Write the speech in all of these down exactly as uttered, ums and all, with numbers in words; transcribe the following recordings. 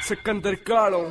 सिकंदर कालों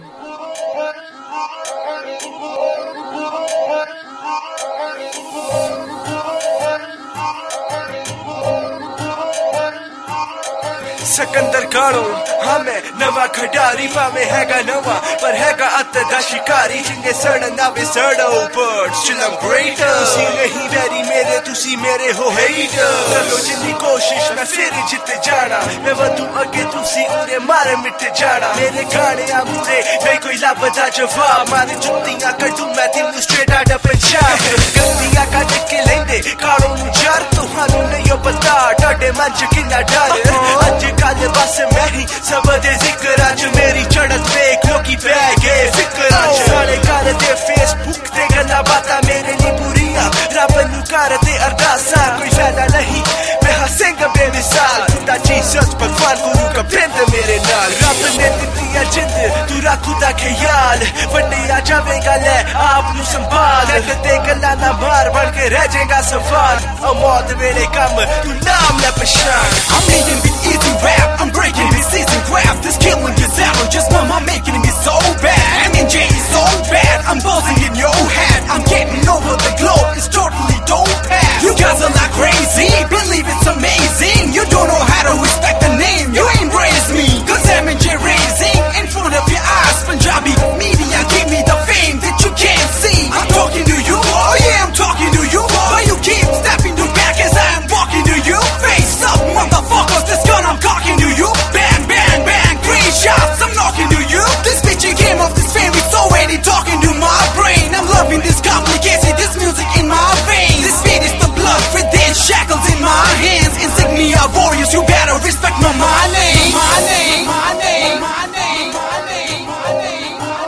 सिकंदर कालों हाँ मैं नवा खिडारी भावे हैगा नवा पर हैगा अत दा शिकारी जिन्ने सड़ना वे सड़ो but still I am greater तुसी नहीं वैरी मेरे तुसी मेरे हो हेटर चलो जिन्नी कोशिश मैं फिर जित जाना मैं वधू अगे तुसी उरे मारे मिट जाना मेरे गाने आ मुझे नहीं कोई लापता जवाब मारे जुत्तियां कटू मैं तेनू स्ट्रेट आउट ऑफ पंजाब गलतियां कट के लेंदे कालों नु जार तुहानू नहीं पता टाडे मन च किन्ना डर अज कल बस मैं ही सब दे जिक्र अज मेरी चढ़त वेख लोकी पै गए फिक्र अज सारे घर दे फेसबुक ते गल्ला बातां मेरे ली बुरियां रब नू करदे अरदासां कोई फायदा नहीं मैं हसेंगा बेमिसाल खुदा जीसस भगवान गुरु का प्रेम मेरे नाल रब ने दित्ती है जिंद तू रख खुदा ख्याल वड्डे आ जावेगा ले आप नू संभाल ते गल्ला ना मार बन के रह जाएगा सवाल मौत वेले कम तू नाम ले पहचान I'm making it easy rap, I'm breaking this season crap. This killing is out, just mama making me so bad. M N J is so bad, I'm buzzing in your head. I'm getting over the globe, it's totally dope pass. You guys are like crazy, believe it's amazing. You don't know how to respect the name, you embrace me. Cause M N J raising in front of your eyes. Punjabi media give me the fame that you can't see. I'm talking to you, oh yeah, I'm talking to you. But you keep stepping to back as I am walking to you. Face up, motherfuckers, this gun I'm cocking to you. Bang, bang, bang, three shots, I'm knocking to you. This bitch came off this fame, it's already talking to my brain. I'm loving this complicated, this music in my veins. This beat is the blood, for this shackles in my hands. Insignia warriors, you better respect my, my name. My name, my name, my name, my name, my name, my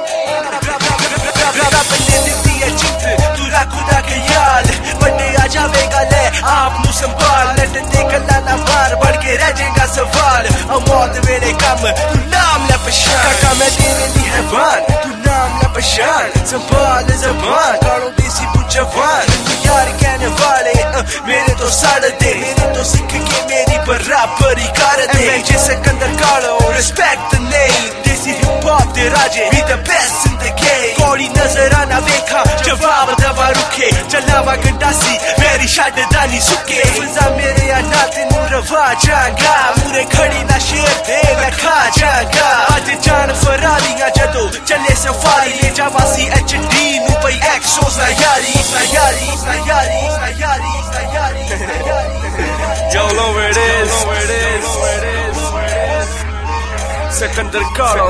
name. रब ने दित्ती है जित तू रख खुदा ख्याल वड्डे आ जावेगा ले आप नू संभाल लट ते गल्ला ना मार बढ़ के रह जाएगा सवाल मौत वेले कम तू नाम ले पहचान काका मैं तेरे ली हैवान तू नाम ले पहचान संभाल ज़बान कालों देसी जवान यार कहने वाले मेरे तो साड़ दे मेरे तो सीख के मेरी बराबरी कर दे मैं जे Sikandar Kahlon respect the name desi hip hop दे राजे be the best in the game कोड़ी नजर आना वेखा जवाब दवा रुके चलावा गंडासी मेरी शाद दानी सुके फिजा मेरे आना तेनू रवा जागा मुरे खड़ी ना शेर दे मैं खा जागा आज जान फरारियां जदो चले सफारी ले जावासी एच डी नू पई एक्सोस ना यारी ना यारी ना यारी ना यारी ना यारी Yo know where it is where it is where it is Sikandar कालों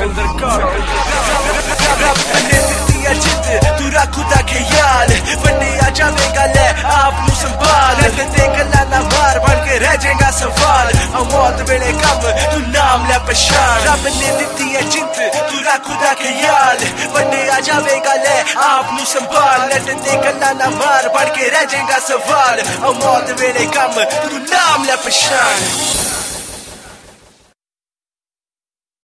रब ने दित्ती है जित तू रख खुदा ख्याल वड्डे आ जावेगा ले आप नू संभाल ते गल्ला ना मार बन के रह जाएगा सवाल मौत वेले कम तू नाम ले पहचान रब ने दित्ती है जित तू रख खुदा ख्याल वड्डे आ जावेगा ले आप नू संभाल ते गल्ला ना मार बन के रह जाएगा सवाल मौत वेले कम तू नाम ले पहचान